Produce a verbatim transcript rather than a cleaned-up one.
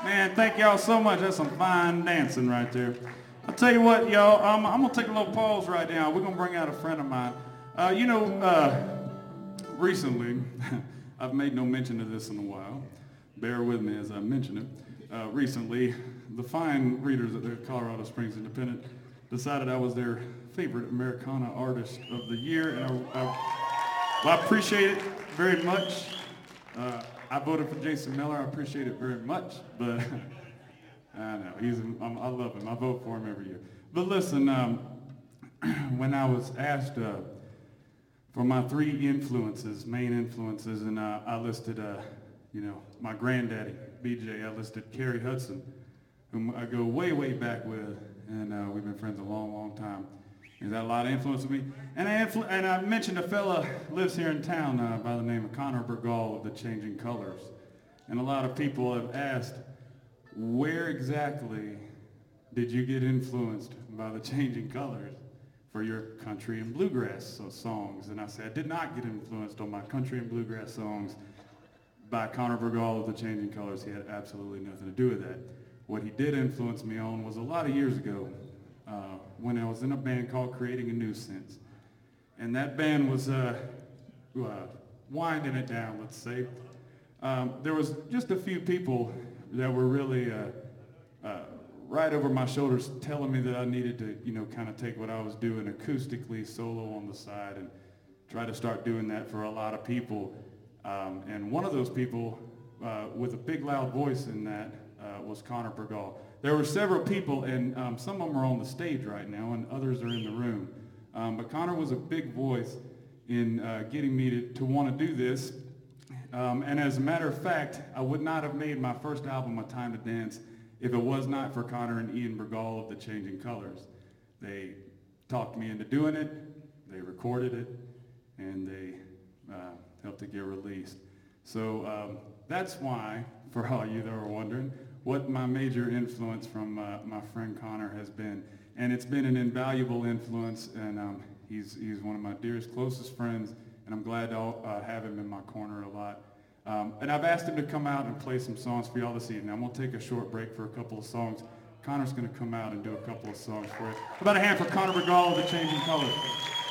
Man, thank y'all so much. That's some fine dancing right there. I'll tell you what, y'all, um, I'm going to take a little pause right now. We're going to bring out a friend of mine. Uh, you know, uh, recently, I've made no mention of this in a while. Bear with me as I mention it. Uh, recently, the fine readers at the Colorado Springs Independent decided I was their favorite Americana artist of the year, and I, I, well, I appreciate it very much. Uh, I voted for Jason Miller. I appreciate it very much, but I know he's. I'm, I love him. I vote for him every year. But listen, um, when I was asked uh, for my three influences, main influences, and uh, I listed, uh, you know, my granddaddy, B J. I listed Kerry Hudson, whom I go way, way back with, and uh, we've been friends a long, long time. He's had a lot of influence on me. And I, influ- and I mentioned a fella lives here in town uh, by the name of Connor Bergall of the Changing Colors. And a lot of people have asked, where exactly did you get influenced by the Changing Colors for your country and bluegrass so- songs? And I said, I did not get influenced on my country and bluegrass songs by Connor Bergall of the Changing Colors. He had absolutely nothing to do with that. What he did influence me on was a lot of years ago, Uh, when I was in a band called Creating a New Sense. And that band was uh, uh, winding it down, let's say. Um, there was just a few people that were really uh, uh, right over my shoulders telling me that I needed to, you know, kind of take what I was doing acoustically, solo on the side, and try to start doing that for a lot of people. Um, and one of those people uh, with a big loud voice in that uh, was Connor Bergall. There were several people, and um, some of them are on the stage right now, and others are in the room. Um, but Connor was a big voice in uh, getting me to, to want to do this. Um, and as a matter of fact, I would not have made my first album, A Time to Dance, if it was not for Connor and Ian Bergall of the Changing Colors. They talked me into doing it, they recorded it, and they uh, helped it get released. So um, that's why, for all you that are wondering, what my major influence from uh, my friend Connor has been. And it's been an invaluable influence, and um, he's, he's one of my dearest, closest friends, and I'm glad to uh, have him in my corner a lot. Um, and I've asked him to come out and play some songs for y'all this evening. I'm gonna take a short break for a couple of songs. Connor's gonna come out and do a couple of songs for you. How about a hand for Connor Bergall of the Changing Colors?